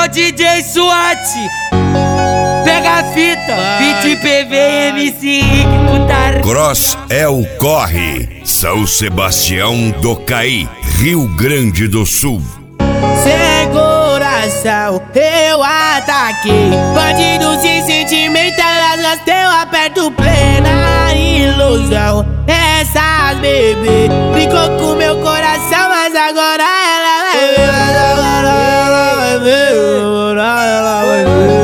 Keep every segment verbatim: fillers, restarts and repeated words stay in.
Alô D J SWAT, pega a fita, Beat P V, M C Rick, Cutar. Cross é o corre, São Sebastião do Caí, Rio Grande do Sul. Sem coração eu ataquei, bandido sem sentimento, elas gasteu, aperto plena ilusão. Essas bebê brincou com meu coração, mas agora ela vai ver, mas agora ela vai ver, agora ela vai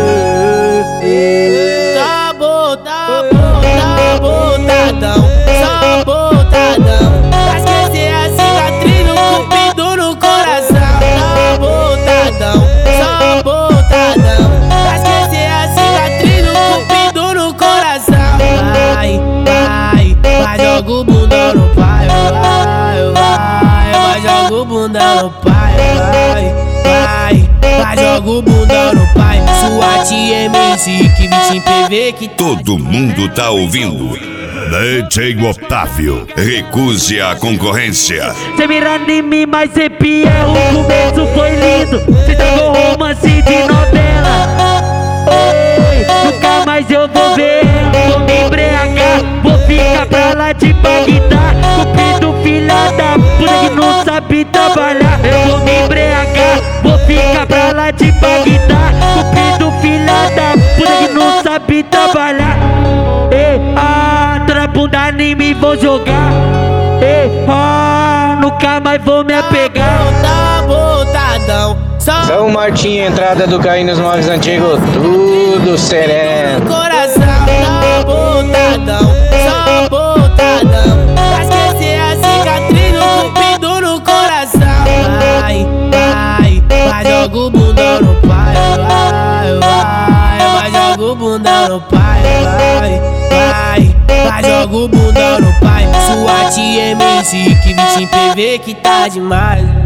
ver. Tá bom, tá bom, tá botadão, só botadão, pra esquecer a cicatriz no cupido no coração. Tá botadão, só botadão, pra esquecer a cicatriz no cupido no coração. Vai, vai, vai, joga o bunda no pai, vai, vai, vai, joga o bunda no pai, vai, vai, vai, joga o bunda no pai. SWAT, M C, que Vitinho P V que todo mundo tá ouvindo. D J Otávio, recuse a concorrência. Cê mirando em mim, mas cê pia, o começo foi lindo. Cê trocou romance de novela. Ei, nunca mais eu vou ver. Vou me embriagar, vou ficar pra lá de Bagdá. Cupido, filha da puta que não sabe trabalhar. Eu vou me embriagar, vou ficar pra lá de Bagdá. Cupido, filha da puta que não sabe trabalhar. Ei, ah, tô na bunda em mim, vou jogar. Ei, ah, nunca mais vou me apegar. Tá botadão, só São Martinho, entrada do Caí nos moldes antigos, tudo sereno. coração. Tá botadão, só botadão, pra esquecer a cicatriz no cupido no coração. Vai, vai, vai, joga o bunda no pai, vai, vai, vai, joga o bunda no pai, vai, vai, vai, joga o bunda no pai. SWAT, M C, que Vitinho P V que tá demais.